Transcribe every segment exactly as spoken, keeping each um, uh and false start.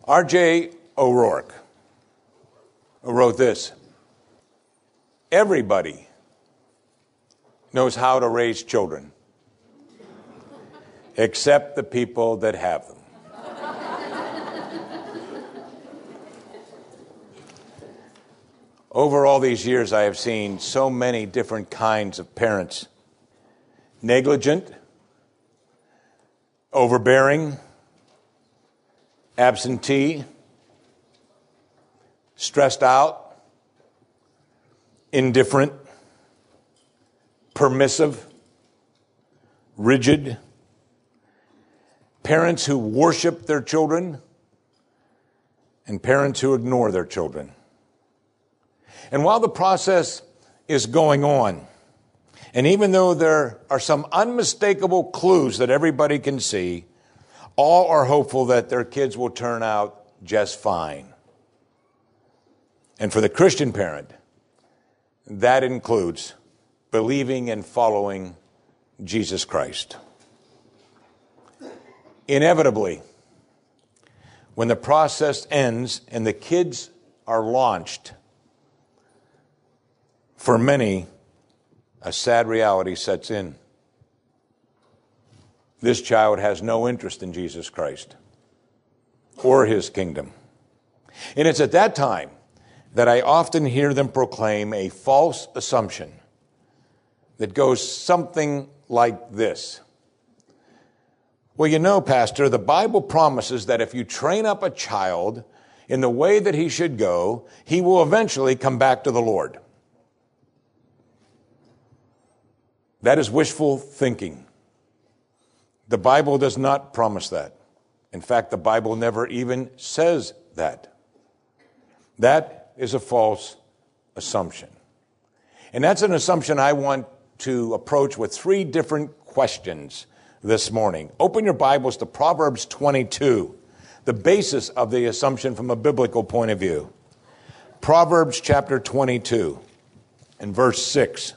R J O'Rourke wrote this: everybody knows how to raise children, except the people that have them. Over all these years, I have seen so many different kinds of parents: negligent, overbearing, absentee, stressed out, indifferent, permissive, rigid, parents who worship their children, and parents who ignore their children. And while the process is going on, and even though there are some unmistakable clues that everybody can see, all are hopeful that their kids will turn out just fine. And for the Christian parent, that includes believing and following Jesus Christ. Inevitably, when the process ends and the kids are launched, for many, a sad reality sets in. This child has no interest in Jesus Christ or his kingdom. And it's at that time that I often hear them proclaim a false assumption that goes something like this: well, you know, Pastor, the Bible promises that if you train up a child in the way that he should go, he will eventually come back to the Lord. That is wishful thinking. The Bible does not promise that. In fact, the Bible never even says that. That is a false assumption. And that's an assumption I want to approach with three different questions this morning. Open your Bibles to Proverbs twenty-two, the basis of the assumption from a biblical point of view. Proverbs chapter twenty-two and verse six.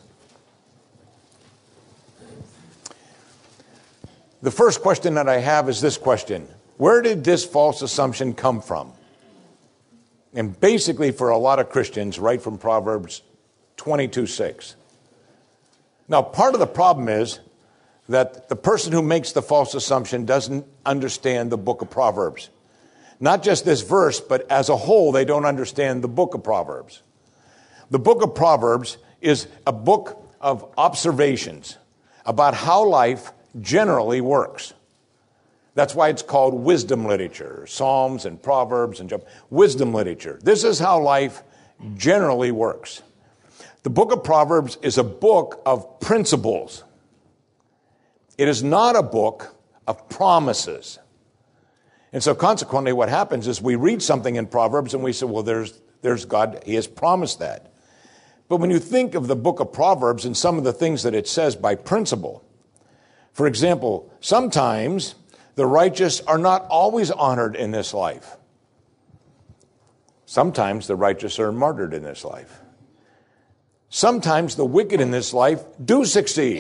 The first question that I have is this question: where did this false assumption come from? And basically, for a lot of Christians, right from Proverbs twenty-two six. Now, part of the problem is that the person who makes the false assumption doesn't understand the book of Proverbs. Not just this verse, but as a whole, they don't understand the book of Proverbs. The book of Proverbs is a book of observations about how life generally works. That's why it's called wisdom literature. Psalms and Proverbs and Job. Wisdom literature. This is how life generally works. The book of Proverbs is a book of principles. It is not a book of promises. And so consequently what happens is we read something in Proverbs and we say, well, there's, there's God. He has promised that. But when you think of the book of Proverbs and some of the things that it says by principle, for example, sometimes the righteous are not always honored in this life. Sometimes the righteous are martyred in this life. Sometimes the wicked in this life do succeed.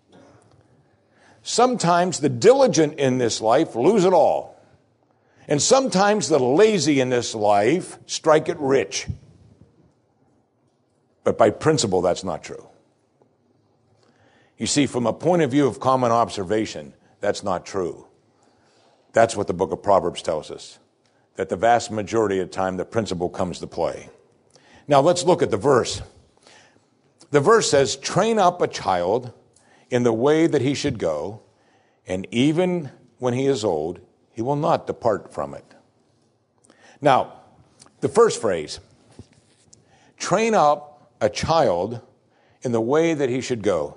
Sometimes the diligent in this life lose it all. And sometimes the lazy in this life strike it rich. But by principle, that's not true. You see, from a point of view of common observation, that's not true. That's what the book of Proverbs tells us, that the vast majority of the time the principle comes to play. Now let's look at the verse. The verse says, train up a child in the way that he should go, and even when he is old, he will not depart from it. Now, the first phrase, train up a child in the way that he should go.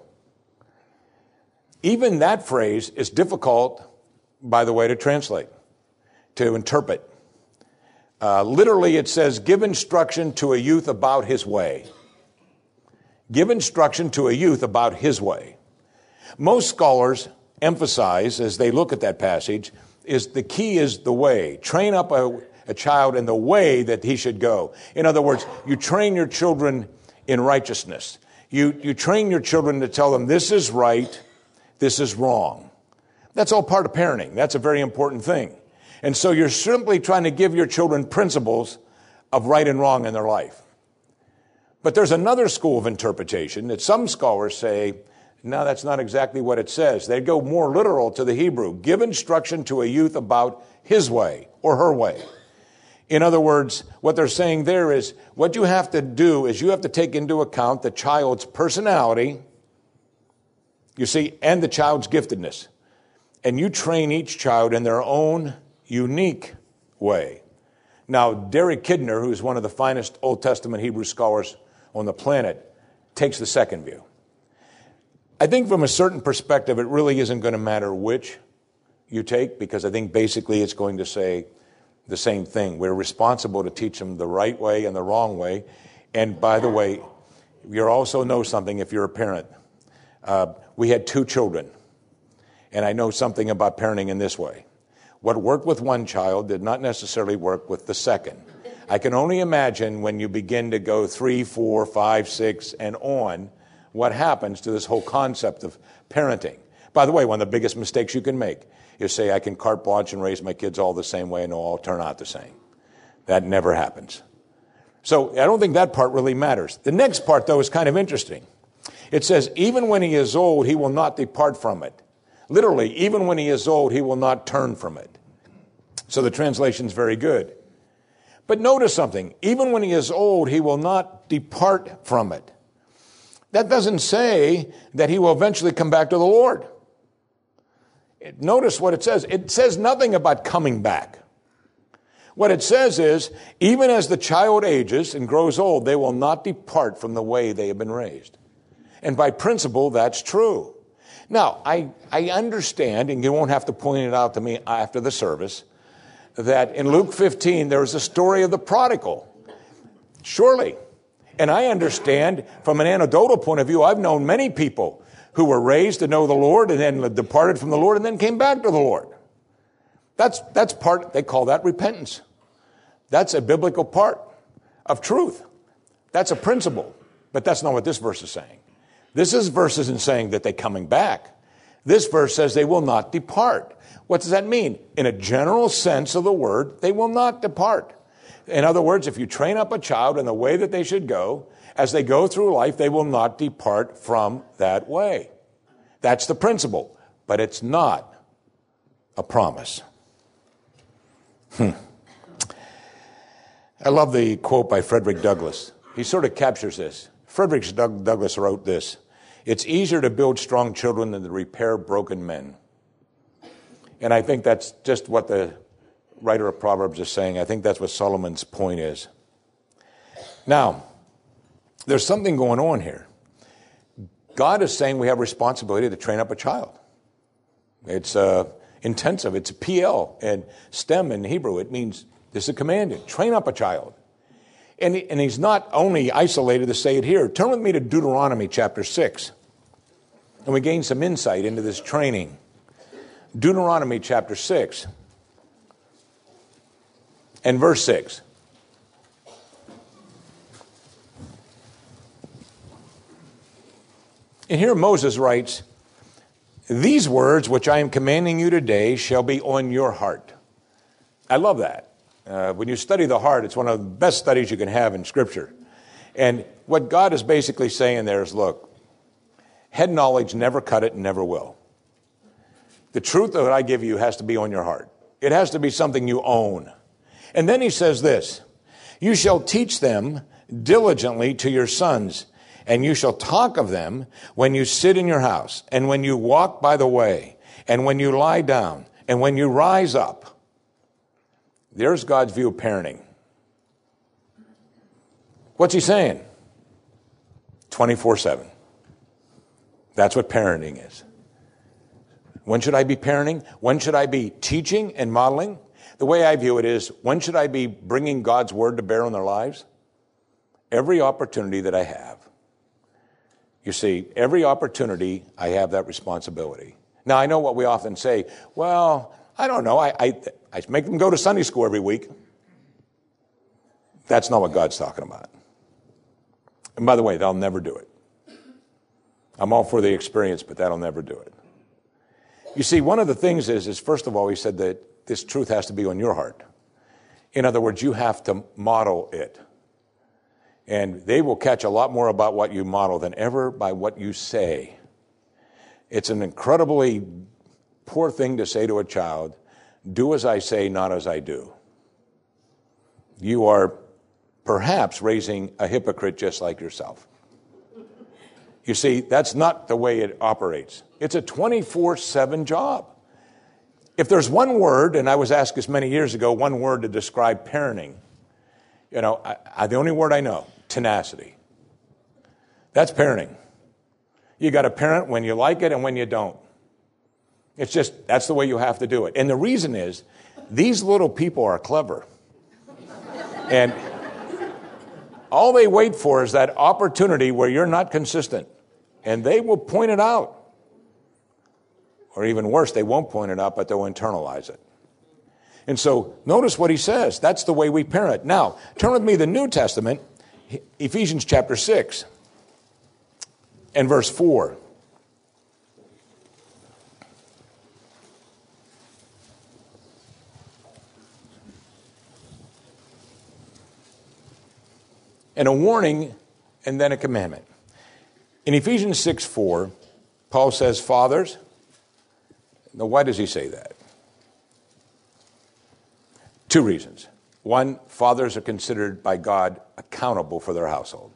Even that phrase is difficult, by the way, to translate, to interpret. Uh, literally, it says, give instruction to a youth about his way. Give instruction to a youth about his way. Most scholars emphasize, as they look at that passage, is the key is the way. Train up a, a child in the way that he should go. In other words, you train your children in righteousness. You, you train your children to tell them this is right, this is wrong. That's all part of parenting. That's a very important thing. And so you're simply trying to give your children principles of right and wrong in their life. But there's another school of interpretation that some scholars say, no, that's not exactly what it says. They go more literal to the Hebrew. Give instruction to a youth about his way or her way. In other words, what they're saying there is, what you have to do is you have to take into account the child's personality, you see, and the child's giftedness. And you train each child in their own unique way. Now, Derek Kidner, who's one of the finest Old Testament Hebrew scholars on the planet, takes the second view. I think from a certain perspective, it really isn't going to matter which you take, because I think basically it's going to say the same thing. We're responsible to teach them the right way and the wrong way. And by the way, you also know something if you're a parent. Uh, we had two children, and I know something about parenting in this way. What worked with one child did not necessarily work with the second. I can only imagine when you begin to go three, four, five, six, and on, what happens to this whole concept of parenting. By the way, one of the biggest mistakes you can make is say, I can carte blanche and raise my kids all the same way and they'll all turn out the same. That never happens. So I don't think that part really matters. The next part, though, is kind of interesting. It says, even when he is old, he will not depart from it. Literally, even when he is old, he will not turn from it. So the translation's very good. But notice something. Even when he is old, he will not depart from it. That doesn't say that he will eventually come back to the Lord. Notice what it says. It says nothing about coming back. What it says is, even as the child ages and grows old, they will not depart from the way they have been raised. And by principle, that's true. Now, I, I understand, and you won't have to point it out to me after the service, that in Luke fifteen, there's a story of the prodigal. Surely. And I understand from an anecdotal point of view, I've known many people who were raised to know the Lord and then departed from the Lord and then came back to the Lord. That's, that's part, they call that repentance. That's a biblical part of truth. That's a principle. But that's not what this verse is saying. This is verse isn't saying that they're coming back. This verse says they will not depart. What does that mean? In a general sense of the word, they will not depart. In other words, if you train up a child in the way that they should go, as they go through life, they will not depart from that way. That's the principle. But it's not a promise. Hmm. I love the quote by Frederick Douglass. He sort of captures this. Frederick Doug- Douglass wrote this: "It's easier to build strong children than to repair broken men." And I think that's just what the writer of Proverbs is saying. I think that's what Solomon's point is. Now, there's something going on here. God is saying we have responsibility to train up a child. It's uh, intensive. It's P L and STEM in Hebrew. It means this is a command. Train up a child. And, he, and he's not only isolated to say it here. Turn with me to Deuteronomy chapter six. And we gain some insight into this training. Deuteronomy chapter six and verse six. And here Moses writes, "These words which I am commanding you today shall be on your heart." I love that. Uh, when you study the heart, it's one of the best studies you can have in Scripture. And what God is basically saying there is, look, head knowledge never cut it and never will. The truth that I give you has to be on your heart. It has to be something you own. And then he says this: "You shall teach them diligently to your sons, and you shall talk of them when you sit in your house, and when you walk by the way, and when you lie down, and when you rise up." There's God's view of parenting. What's he saying? twenty-four seven. That's what parenting is. When should I be parenting? When should I be teaching and modeling? The way I view it is, when should I be bringing God's word to bear on their lives? Every opportunity that I have. You see, every opportunity I have that responsibility. Now, I know what we often say, well, I don't know, I, I, I make them go to Sunday school every week. That's not what God's talking about. And by the way, they'll never do it. I'm all for the experience, but that'll never do it. You see, one of the things is, is first of all, he said that this truth has to be on your heart. In other words, you have to model it. And they will catch a lot more about what you model than ever by what you say. It's an incredibly poor thing to say to a child, do as I say, not as I do. You are perhaps raising a hypocrite just like yourself. You see, that's not the way it operates. It's a twenty-four seven job. If there's one word, and I was asked this many years ago, one word to describe parenting, you know, I, I, the only word I know, tenacity. That's parenting. You got to parent when you like it and when you don't. It's just, that's the way you have to do it. And the reason is, these little people are clever. And all they wait for is that opportunity where you're not consistent. And they will point it out. Or even worse, they won't point it out, but they'll internalize it. And so notice what he says. That's the way we parent. Now, turn with me to the New Testament, Ephesians chapter six and verse four. And a warning, and then a commandment. In Ephesians six four, Paul says, fathers. Now, why does he say that? Two reasons. One, fathers are considered by God accountable for their household,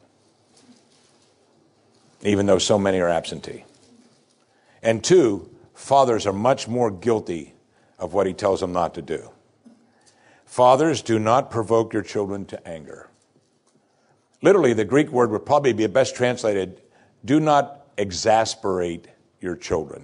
even though so many are absentee. And two, fathers are much more guilty of what he tells them not to do. Fathers, do not provoke your children to anger. Literally, the Greek word would probably be best translated, do not exasperate your children.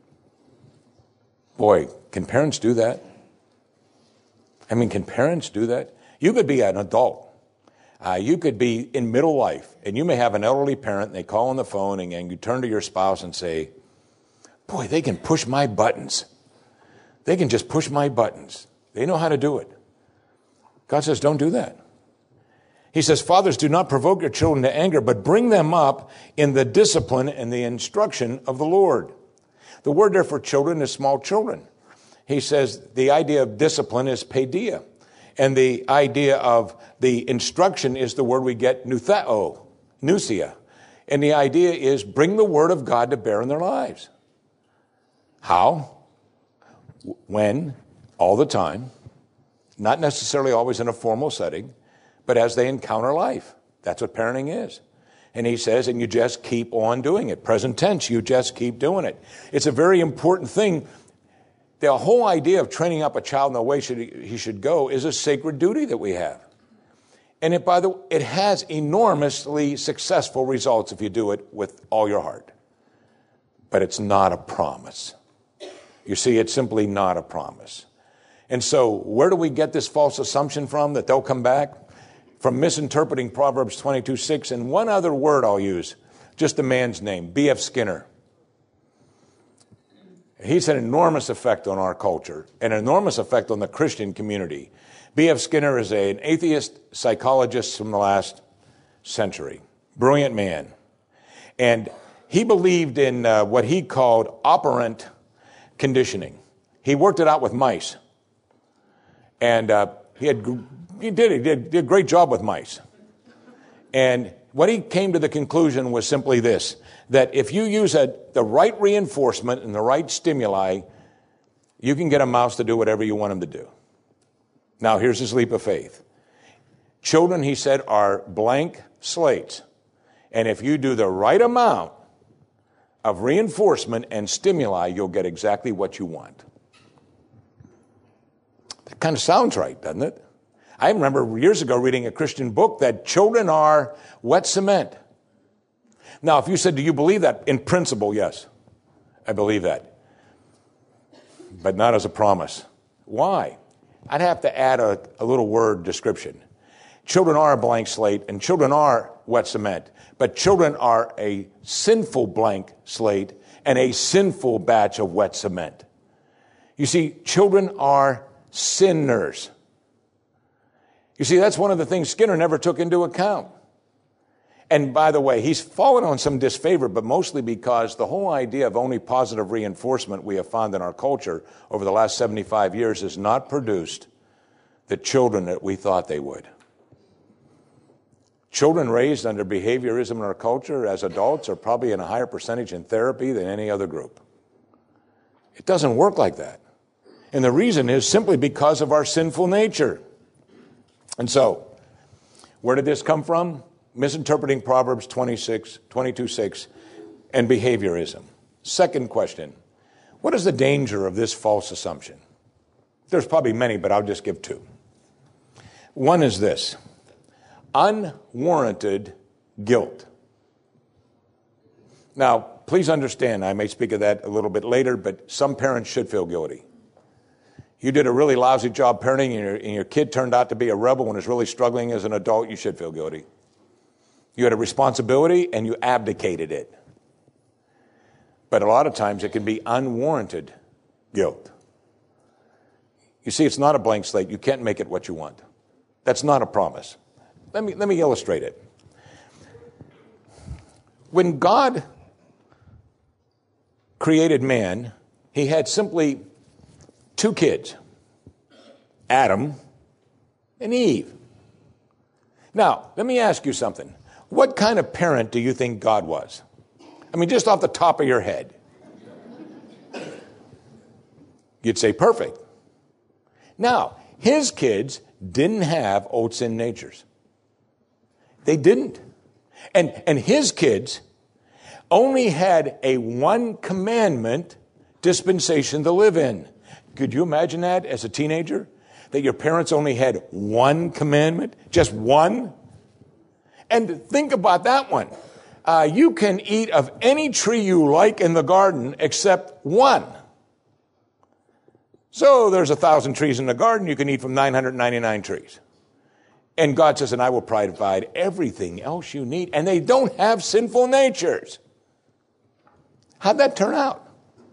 Boy, can parents do that? I mean, can parents do that? You could be an adult. Uh, you could be in middle life, and you may have an elderly parent, and they call on the phone, and, and you turn to your spouse and say, boy, they can push my buttons. They can just push my buttons. They know how to do it. God says, don't do that. He says, fathers, do not provoke your children to anger, but bring them up in the discipline and the instruction of the Lord. The word there for children is small children. He says the idea of discipline is paideia. And the idea of the instruction is the word we get nutheo, nousia. And the idea is bring the word of God to bear in their lives. How? When? All the time. Not necessarily always in a formal setting, but as they encounter life. That's what parenting is. And he says, and you just keep on doing it. Present tense, you just keep doing it. It's a very important thing. The whole idea of training up a child in the way should, he should go is a sacred duty that we have. And it, by the way, it has enormously successful results if you do it with all your heart. But it's not a promise. You see, it's simply not a promise. And so where do we get this false assumption from that they'll come back? From misinterpreting Proverbs twenty-two six, and one other word I'll use, just a man's name, B F Skinner. He's had an enormous effect on our culture, an enormous effect on the Christian community. B F Skinner is a, an atheist psychologist from the last century. Brilliant man. And he believed in uh, what he called operant conditioning. He worked it out with mice. And uh, he had... He did. He did, did a great job with mice. And what he came to the conclusion was simply this, that if you use a, the right reinforcement and the right stimuli, you can get a mouse to do whatever you want him to do. Now, here's his leap of faith. Children, he said, are blank slates. And if you do the right amount of reinforcement and stimuli, you'll get exactly what you want. That kind of sounds right, doesn't it? I remember years ago reading a Christian book that children are wet cement. Now, if you said, do you believe that? In principle, yes. I believe that. But not as a promise. Why? I'd have to add a, a little word description. Children are a blank slate, and children are wet cement. But children are a sinful blank slate and a sinful batch of wet cement. You see, children are sinners. You see, that's one of the things Skinner never took into account. And by the way, he's fallen on some disfavor, but mostly because the whole idea of only positive reinforcement we have found in our culture over the last seventy-five years has not produced the children that we thought they would. Children raised under behaviorism in our culture as adults are probably in a higher percentage in therapy than any other group. It doesn't work like that. And the reason is simply because of our sinful nature. And so, where did this come from? Misinterpreting Proverbs twenty-six, twenty-two six and behaviorism. Second question, what is the danger of this false assumption? There's probably many, but I'll just give two. One is this, unwarranted guilt. Now, please understand, I may speak of that a little bit later, but some parents should feel guilty. You did a really lousy job parenting and your, and your kid turned out to be a rebel and is really struggling as an adult, you should feel guilty. You had a responsibility and you abdicated it. But a lot of times it can be unwarranted guilt. You see, it's not a blank slate. You can't make it what you want. That's not a promise. Let me, let me illustrate it. When God created man, he had simply two kids, Adam and Eve. Now, let me ask you something. What kind of parent do you think God was? I mean, just off the top of your head. You'd say perfect. Now, his kids didn't have old sin natures. They didn't. And, and his kids only had a one commandment dispensation to live in. Could you imagine that as a teenager? That your parents only had one commandment? Just one? And think about that one. Uh, you can eat of any tree you like in the garden except one. So there's a thousand trees in the garden. You can eat from nine hundred ninety-nine trees. And God says, and I will provide everything else you need. And they don't have sinful natures. How'd that turn out?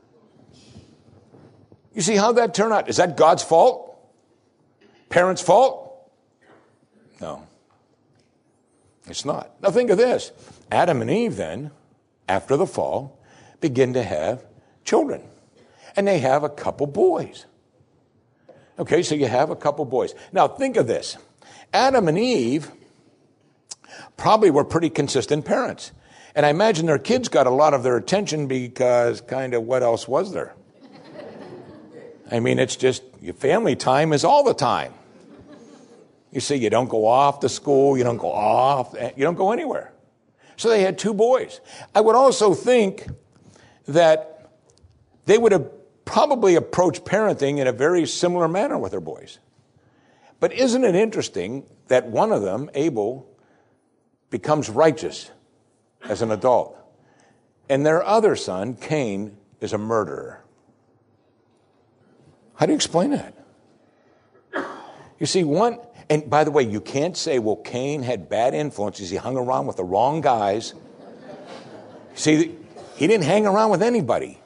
You see, how'd that turn out? Is that God's fault? Parents' fault? No. It's not. Now think of this. Adam and Eve then, after the fall, begin to have children. And they have a couple boys. Okay, so you have a couple boys. Now think of this. Adam and Eve probably were pretty consistent parents. And I imagine their kids got a lot of their attention because kind of what else was there? I mean, it's just your family time is all the time. You see, you don't go off to school, you don't go off, you don't go anywhere. So they had two boys. I would also think that they would have probably approached parenting in a very similar manner with their boys. But isn't it interesting that one of them, Abel, becomes righteous as an adult, and their other son, Cain, is a murderer? How do you explain that? You see, one, and by the way, you can't say, well, Cain had bad influences. He hung around with the wrong guys. See, he didn't hang around with anybody.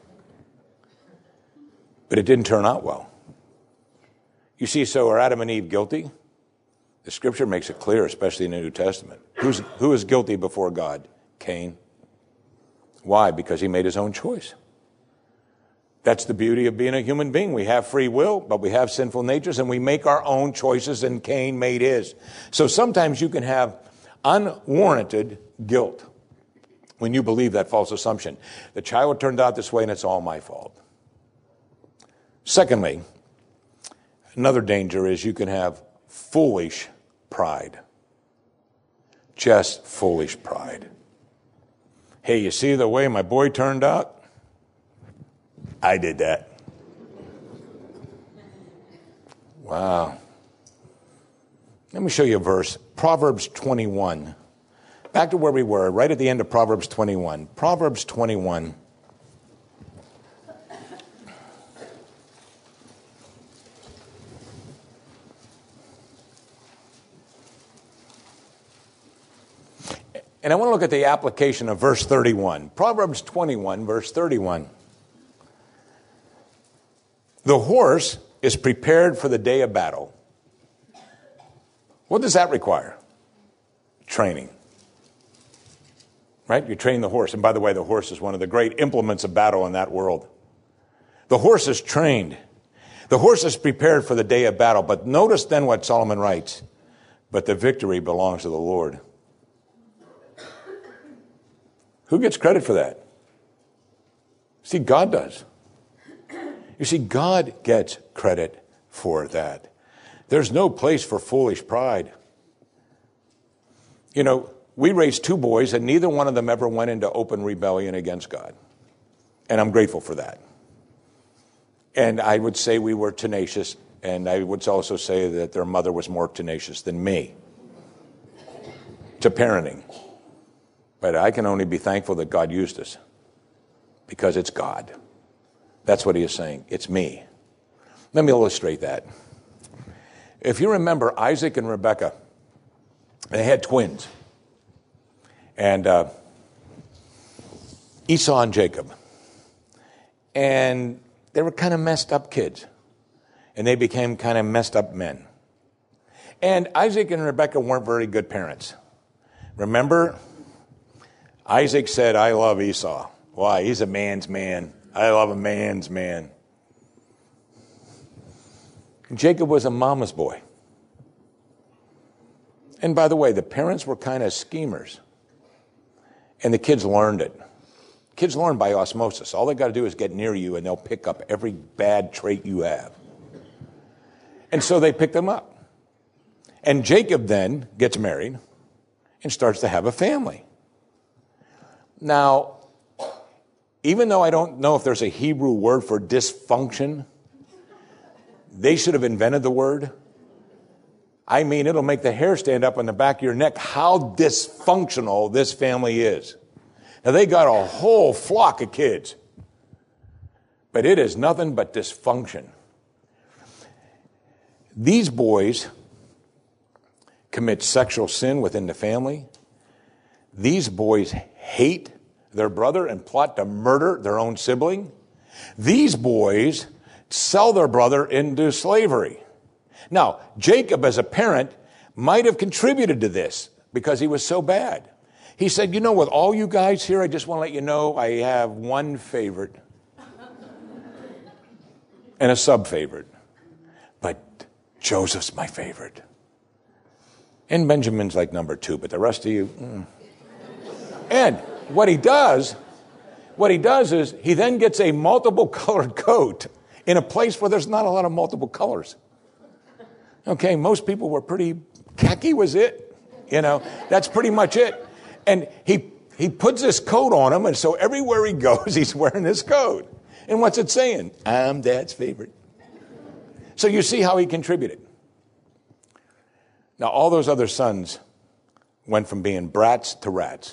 But it didn't turn out well. You see, so are Adam and Eve guilty? The scripture makes it clear, especially in the New Testament. Who's, who is guilty before God? Cain. Why? Because he made his own choice. That's the beauty of being a human being. We have free will, but we have sinful natures, and we make our own choices, and Cain made his. So sometimes you can have unwarranted guilt when you believe that false assumption. The child turned out this way, and it's all my fault. Secondly, another danger is you can have foolish pride. Just foolish pride. Hey, you see the way my boy turned out? I did that. Wow. Let me show you a verse. Proverbs twenty-one. Back to where we were, right at the end of Proverbs twenty-one. Proverbs twenty-one. And I want to look at the application of verse thirty-one. Proverbs twenty-one, verse thirty-one. The horse is prepared for the day of battle. What does that require? Training. Right? You train the horse. And by the way, the horse is one of the great implements of battle in that world. The horse is trained. The horse is prepared for the day of battle. But notice then what Solomon writes. But the victory belongs to the Lord. Who gets credit for that? See, God does. You see, God gets credit for that. There's no place for foolish pride. You know, we raised two boys, and neither one of them ever went into open rebellion against God. And I'm grateful for that. And I would say we were tenacious, and I would also say that their mother was more tenacious than me to parenting. But I can only be thankful that God used us, because it's God. That's what he is saying. It's me. Let me illustrate that. If you remember Isaac and Rebekah, they had twins. And uh, Esau and Jacob. And they were kind of messed up kids. And they became kind of messed up men. And Isaac and Rebekah weren't very good parents. Remember? Isaac said, I love Esau. Why? He's a man's man. I love a man's man. Jacob was a mama's boy. And by the way, the parents were kind of schemers. And the kids learned it. Kids learn by osmosis. All they got to do is get near you and they'll pick up every bad trait you have. And so they pick them up. And Jacob then gets married and starts to have a family. Now, even though I don't know if there's a Hebrew word for dysfunction, they should have invented the word. I mean, it'll make the hair stand up on the back of your neck how dysfunctional this family is. Now, they got a whole flock of kids, but it is nothing but dysfunction. These boys commit sexual sin within the family. These boys hate their brother and plot to murder their own sibling. These boys sell their brother into slavery. Now, Jacob, as a parent, might have contributed to this because he was so bad. He said, you know, with all you guys here, I just want to let you know I have one favorite and a sub-favorite. But Joseph's my favorite. And Benjamin's like number two, but the rest of you... Mm. And what he does, what he does is he then gets a multiple colored coat in a place where there's not a lot of multiple colors. Okay, most people were pretty, khaki was it. You know, that's pretty much it. And he he puts this coat on him, and so everywhere he goes, he's wearing this coat. And what's it saying? I'm Dad's favorite. So you see how he contributed. Now, all those other sons went from being brats to rats.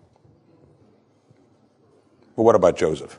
But what about Joseph?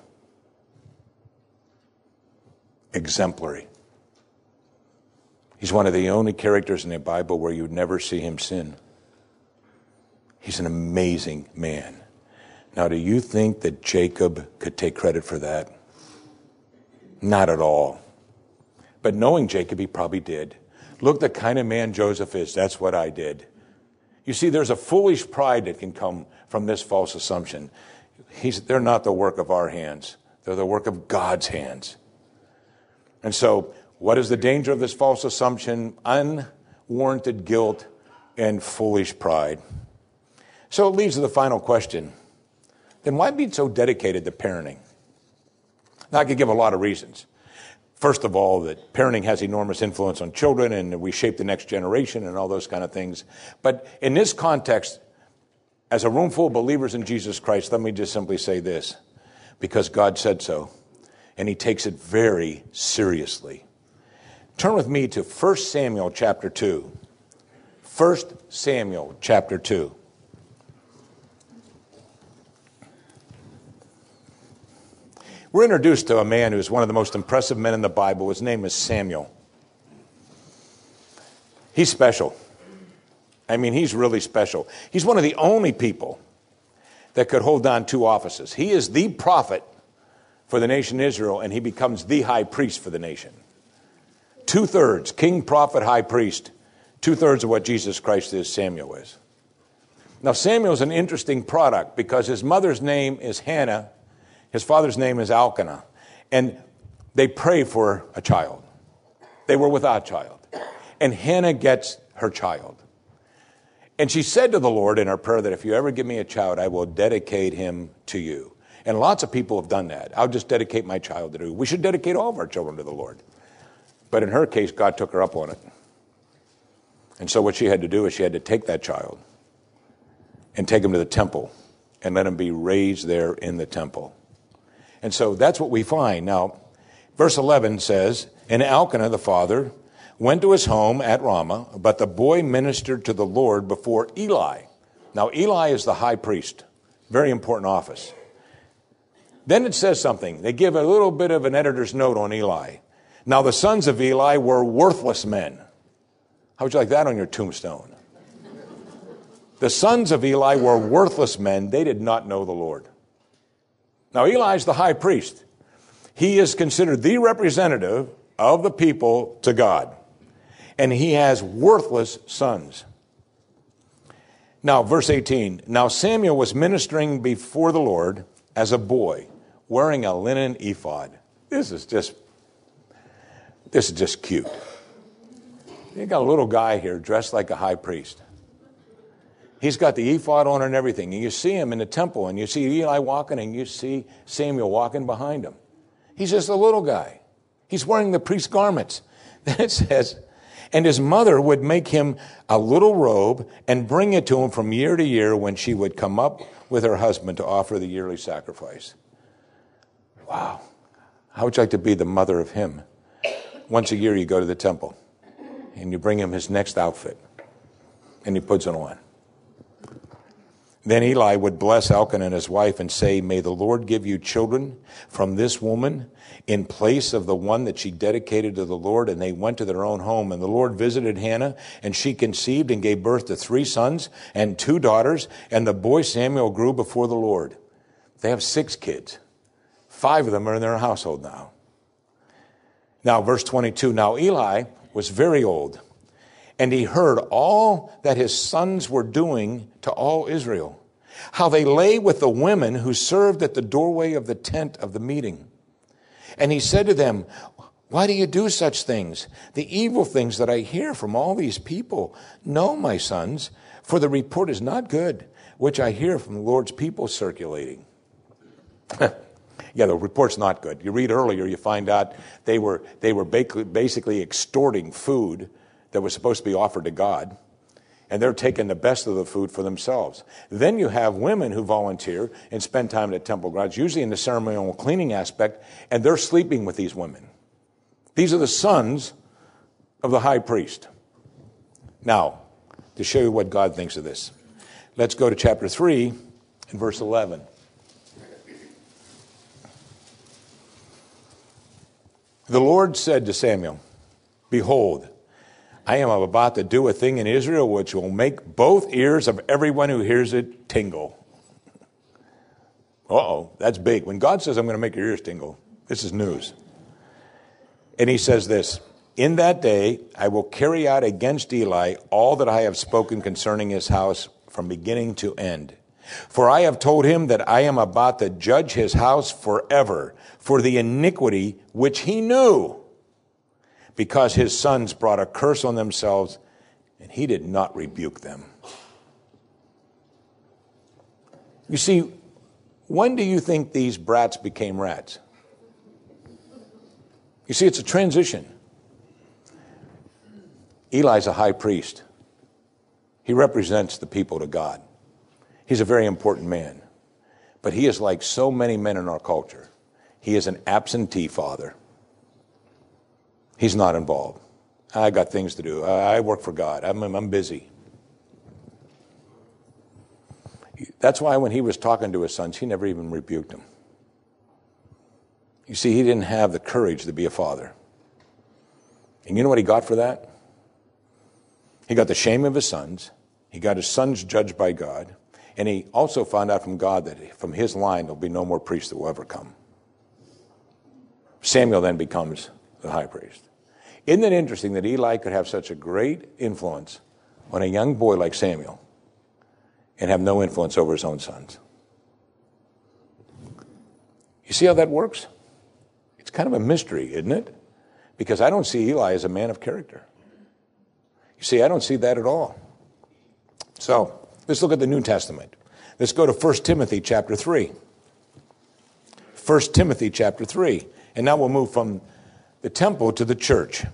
Exemplary. He's one of the only characters in the Bible where you'd never see him sin. He's an amazing man. Now, do you think that Jacob could take credit for that? Not at all. But knowing Jacob, he probably did. Look, the kind of man Joseph is, that's what I did. You see, there's a foolish pride that can come from this false assumption. He's, they're not the work of our hands. They're the work of God's hands. And so, what is the danger of this false assumption? Unwarranted guilt and foolish pride. So it leads to the final question. Then why be so dedicated to parenting? Now, I could give a lot of reasons. First of all, that parenting has enormous influence on children and we shape the next generation and all those kind of things. But in this context, as a room full of believers in Jesus Christ, let me just simply say this. Because God said so. And he takes it very seriously. Turn with me to First Samuel chapter two. First Samuel chapter two. We're introduced to a man who's one of the most impressive men in the Bible. His name is Samuel. He's special. I mean, he's really special. He's one of the only people that could hold down two offices. He is the prophet for the nation Israel, and he becomes the high priest for the nation. Two-thirds, king, prophet, high priest. Two-thirds of what Jesus Christ is, Samuel is. Now, Samuel's an interesting product because his mother's name is Hannah, his father's name is Elkanah, and they pray for a child. They were without child. And Hannah gets her child. And she said to the Lord in her prayer that if you ever give me a child, I will dedicate him to you. And lots of people have done that. I'll just dedicate my child to you. We should dedicate all of our children to the Lord. But in her case, God took her up on it. And so what she had to do is she had to take that child and take him to the temple and let him be raised there in the temple. And so that's what we find. Now, verse eleven says, and Elkanah the father went to his home at Ramah, but the boy ministered to the Lord before Eli. Now, Eli is the high priest. Very important office. Then it says something. They give a little bit of an editor's note on Eli. Now, the sons of Eli were worthless men. How would you like that on your tombstone? The sons of Eli were worthless men. They did not know the Lord. Now, Eli is the high priest. He is considered the representative of the people to God. And he has worthless sons. Now, verse eighteen. Now, Samuel was ministering before the Lord as a boy, wearing a linen ephod. This is just, this is just cute. You got a little guy here dressed like a high priest. He's got the ephod on and everything. And you see him in the temple, and you see Eli walking, and you see Samuel walking behind him. He's just a little guy. He's wearing the priest's garments. Then it says, and his mother would make him a little robe and bring it to him from year to year when she would come up with her husband to offer the yearly sacrifice. Wow. How would you like to be the mother of him? Once a year you go to the temple, and you bring him his next outfit, and he puts it on. Then Eli would bless Elkanah and his wife and say, may the Lord give you children from this woman in place of the one that she dedicated to the Lord. And they went to their own home. And the Lord visited Hannah, and she conceived and gave birth to three sons and two daughters. And the boy Samuel grew before the Lord. They have six kids. Five of them are in their household now. Now, verse twenty-two. Now Eli was very old, and he heard all that his sons were doing to all Israel, how they lay with the women who served at the doorway of the tent of the meeting. And he said to them, why do you do such things? The evil things that I hear from all these people. No, my sons, for the report is not good, which I hear from the Lord's people circulating. Yeah, the report's not good. You read earlier, you find out they were, they were basically extorting food that was supposed to be offered to God, and they're taking the best of the food for themselves. Then you have women who volunteer and spend time at temple grounds, usually in the ceremonial cleaning aspect, and they're sleeping with these women. These are the sons of the high priest. Now, to show you what God thinks of this, let's go to chapter three and verse eleven. The Lord said to Samuel, behold, I am about to do a thing in Israel which will make both ears of everyone who hears it tingle. Uh-oh, that's big. When God says, I'm going to make your ears tingle, this is news. And he says this, in that day I will carry out against Eli all that I have spoken concerning his house from beginning to end. For I have told him that I am about to judge his house forever for the iniquity which he knew, because his sons brought a curse on themselves, and he did not rebuke them. You see, when do you think these brats became rats? You see, it's a transition. Eli's a high priest. He represents the people to God. He's a very important man. But he is like so many men in our culture. He is an absentee father. He's not involved. I got things to do. I work for God. I'm, I'm busy. That's why when he was talking to his sons, he never even rebuked them. You see, he didn't have the courage to be a father. And you know what he got for that? He got the shame of his sons. He got his sons judged by God. And he also found out from God that from his line, there'll be no more priests that will ever come. Samuel then becomes the high priest. Isn't it interesting that Eli could have such a great influence on a young boy like Samuel? and have no influence over his own sons. You see how that works? It's kind of a mystery, isn't it? Because I don't see Eli as a man of character. You see, I don't see that at all. So, let's look at the New Testament. Let's go to First Timothy chapter three. First Timothy chapter three. And now we'll move from the temple to the church.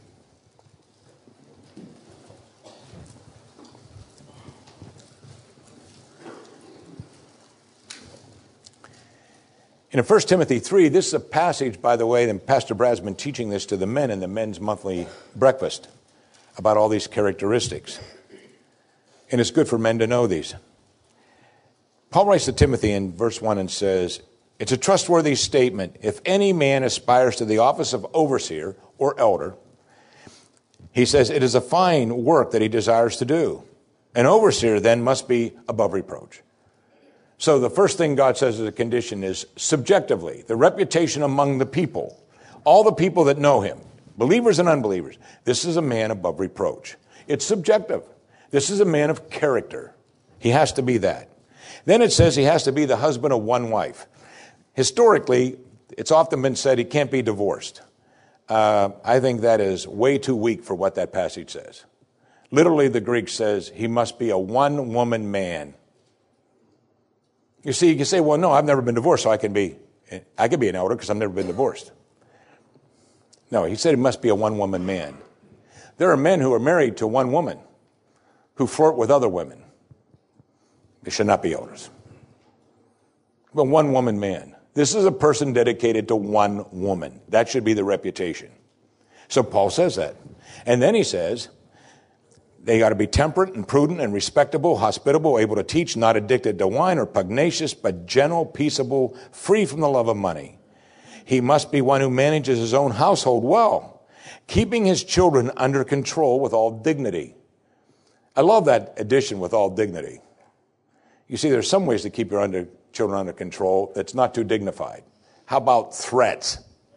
In First Timothy three, this is a passage, by the way, and Pastor Brad's been teaching this to the men in the men's monthly breakfast about all these characteristics. And it's good for men to know these. Paul writes to Timothy in verse one and says, it's a trustworthy statement. If any man aspires to the office of overseer or elder, he says it is a fine work that he desires to do. An overseer then must be above reproach. So the first thing God says as a condition is subjectively, the reputation among the people, all the people that know him, believers and unbelievers, this is a man above reproach. It's subjective. This is a man of character. He has to be that. Then it says he has to be the husband of one wife. Historically, it's often been said he can't be divorced. Uh, I think that is way too weak for what that passage says. Literally, the Greek says he must be a one-woman man. You see, you can say, well, no, I've never been divorced, so I can be, I can be an elder because I've never been divorced. No, he said he must be a one-woman man. There are men who are married to one woman who flirt with other women. They should not be elders. But one-woman man. This is a person dedicated to one woman. That should be the reputation. So Paul says that. And then he says, they got to be temperate and prudent and respectable, hospitable, able to teach, not addicted to wine or pugnacious, but gentle, peaceable, free from the love of money. He must be one who manages his own household well, keeping his children under control with all dignity. I love that addition, with all dignity. You see, there's some ways to keep your under, children under control that's not too dignified. How about threats?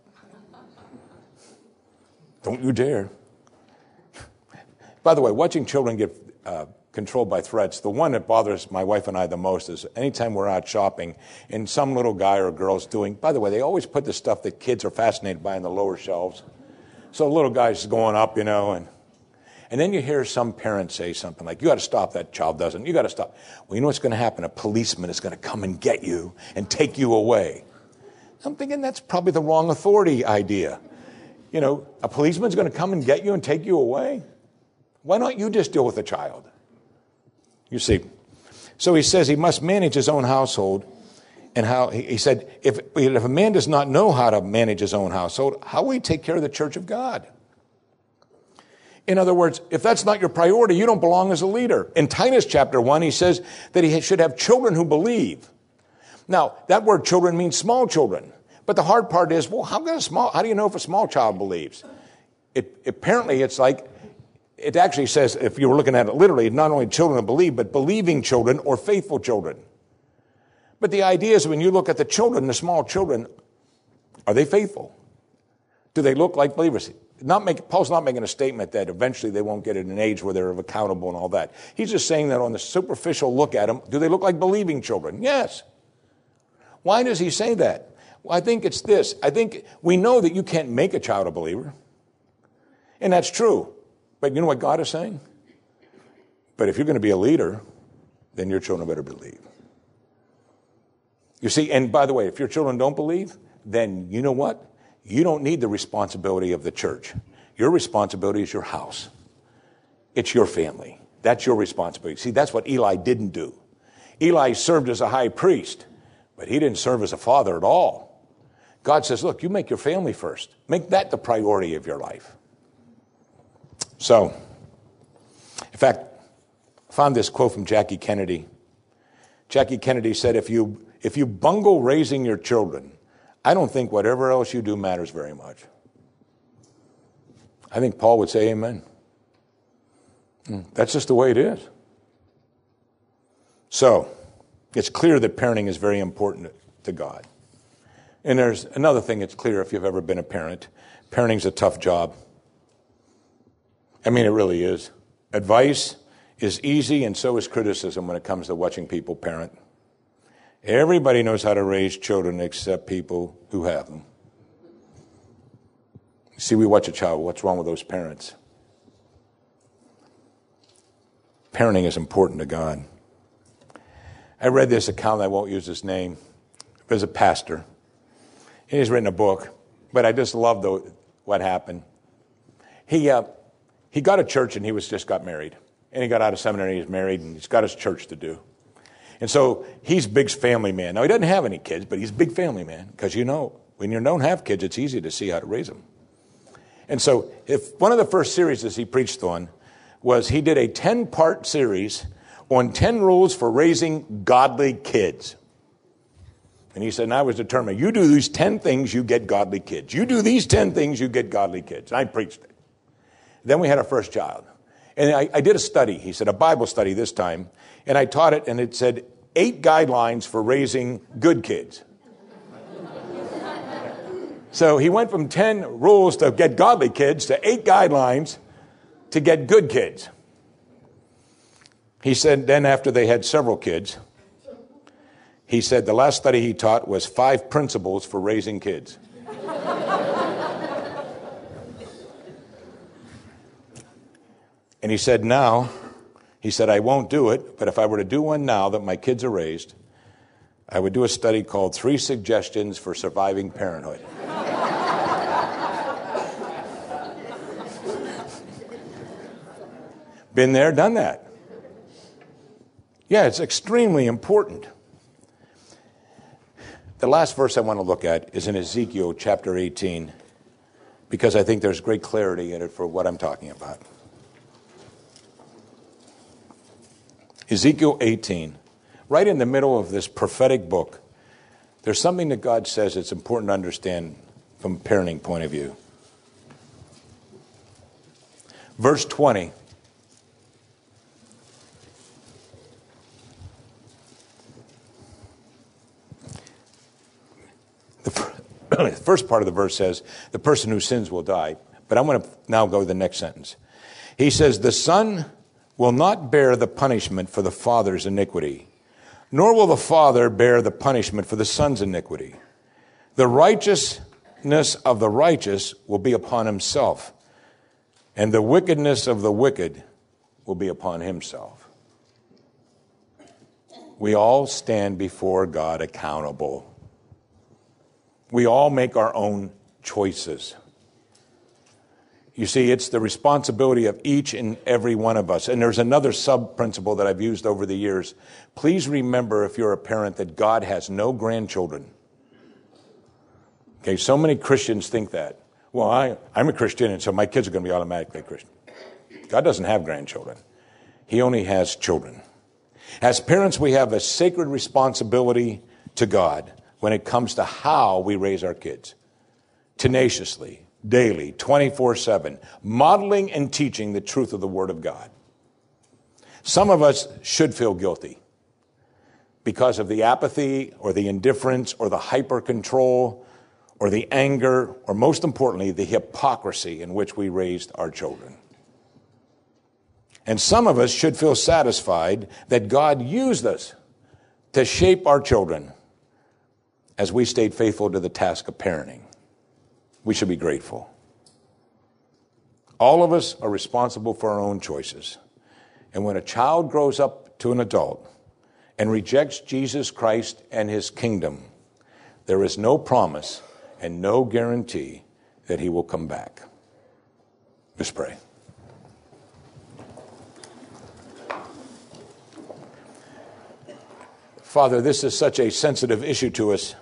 Don't you dare. By the way, watching children get uh, controlled by threats, the one that bothers my wife and I the most is anytime we're out shopping and some little guy or girl's doing, by the way, they always put the stuff that kids are fascinated by in the lower shelves. So the little guy's going up, you know, and and then you hear some parent say something like, you got to stop, that child doesn't. You got to stop. Well, you know what's going to happen? A policeman is going to come and get you and take you away. I'm thinking that's probably the wrong authority idea. You know, a policeman's going to come and get you and take you away? Why don't you just deal with the child? You see. So he says he must manage his own household. And how he said, if, if a man does not know how to manage his own household, how will he take care of the church of God? In other words, if that's not your priority, you don't belong as a leader. In Titus chapter one, he says that he should have children who believe. Now, that word children means small children. But the hard part is, well, how, can a small, how do you know if a small child believes? It, apparently, it's like, it actually says, if you were looking at it literally, not only children who believe, but believing children or faithful children. But the idea is when you look at the children, the small children, are they faithful? Do they look like believers? Not make, Paul's not making a statement that eventually they won't get at an age where they're accountable and all that. He's just saying that on the superficial look at them, do they look like believing children? Yes. Why does he say that? Well, I think it's this. I think we know that you can't make a child a believer. And that's true. But you know what God is saying? But if you're going to be a leader, then your children better believe. You see, and by the way, if your children don't believe, then you know what? You don't need the responsibility of the church. Your responsibility is your house. It's your family. That's your responsibility. See, that's what Eli didn't do. Eli served as a high priest, but he didn't serve as a father at all. God says, look, you make your family first. Make that the priority of your life. So, in fact, I found this quote from Jackie Kennedy. Jackie Kennedy said, if you, if you bungle raising your children, I don't think whatever else you do matters very much. I think Paul would say amen. That's just the way it is. So, it's clear that parenting is very important to God. And there's another thing that's clear if you've ever been a parent. Parenting's a tough job. I mean, it really is. Advice is easy, and so is criticism when it comes to watching people parent. Everybody knows how to raise children except people who have them. See, we watch a child. What's wrong with those parents? Parenting is important to God. I read this account, I won't use his name. There's a pastor. And he's written a book, but I just love the, what happened. He uh, he got a church and he was just got married. And he got out of seminary, he's married, and he's got his church to do. And so he's a big family man. Now, he doesn't have any kids, but he's a big family man. Because, you know, when you don't have kids, it's easy to see how to raise them. And so if one of the first series he preached on was he did a ten-part series on ten rules for raising godly kids. And he said, and I was determined, you do these ten things, you get godly kids. You do these ten things, you get godly kids. And I preached it. Then we had our first child. And I, I did a study, he said, a Bible study this time. And I taught it, and it said eight guidelines for raising good kids. So he went from ten rules to get godly kids to eight guidelines to get good kids. He said then after they had several kids, he said the last study he taught was five principles for raising kids. And he said now, he said, I won't do it, but if I were to do one now that my kids are raised, I would do a study called Three Suggestions for Surviving Parenthood. Been there, done that. Yeah, it's extremely important. The last verse I want to look at is in Ezekiel chapter eighteen, because I think there's great clarity in it for what I'm talking about. Ezekiel eighteen, right in the middle of this prophetic book, there's something that God says it's important to understand from a parenting point of view. Verse twenty. The first part of the verse says, the person who sins will die. But I'm going to now go to the next sentence. He says, the son will not bear the punishment for the father's iniquity, nor will the father bear the punishment for the son's iniquity. The righteousness of the righteous will be upon himself, and the wickedness of the wicked will be upon himself. We all stand before God accountable. We all make our own choices. You see, it's the responsibility of each and every one of us. And there's another sub-principle that I've used over the years. Please remember, if you're a parent, that God has no grandchildren. Okay, so many Christians think that. Well, I, I'm a Christian, and so my kids are going to be automatically Christian. God doesn't have grandchildren. He only has children. As parents, we have a sacred responsibility to God when it comes to how we raise our kids. Tenaciously, daily, twenty-four seven, modeling and teaching the truth of the Word of God. Some of us should feel guilty because of the apathy or the indifference or the hyper-control or the anger, or most importantly, the hypocrisy in which we raised our children. And some of us should feel satisfied that God used us to shape our children as we stayed faithful to the task of parenting. We should be grateful. All of us are responsible for our own choices. And when a child grows up to an adult and rejects Jesus Christ and his kingdom, there is no promise and no guarantee that he will come back. Let's pray. Father, this is such a sensitive issue to us.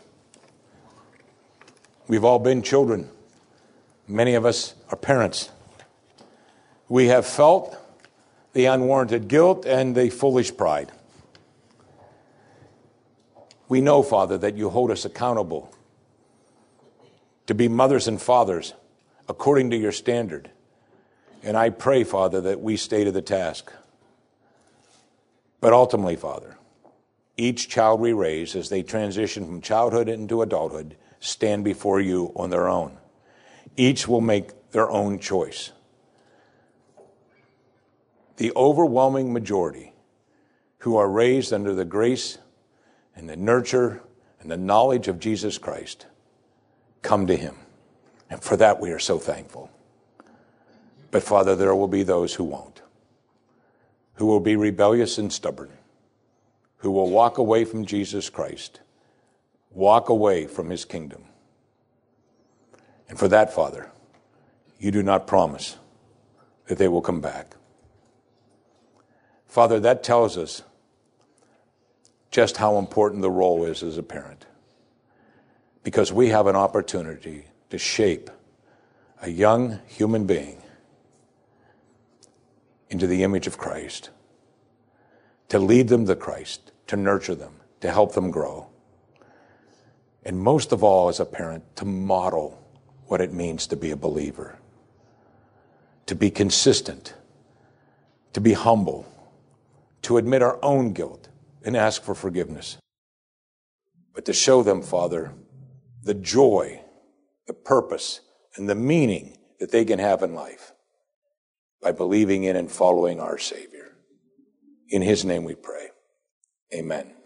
We've all been children. Many of us are parents. We have felt the unwarranted guilt and the foolish pride. We know, Father, that you hold us accountable to be mothers and fathers according to your standard. And I pray, Father, that we stay to the task. But ultimately, Father, each child we raise as they transition from childhood into adulthood stand before you on their own. Each will make their own choice. the overwhelming majority who are raised under the grace and the nurture and the knowledge of Jesus Christ come to him. And for that we are so thankful. But Father, there will be those who won't, who will be rebellious and stubborn, who will walk away from Jesus Christ, walk away from his kingdom. And for that, Father, you do not promise that they will come back. Father, that tells us just how important the role is as a parent, because we have an opportunity to shape a young human being into the image of Christ, to lead them to Christ, to nurture them, to help them grow. And most of all, as a parent, to model what it means to be a believer, to be consistent, to be humble, to admit our own guilt and ask for forgiveness, but to show them, Father, the joy, the purpose, and the meaning that they can have in life by believing in and following our Savior. In his name we pray. Amen.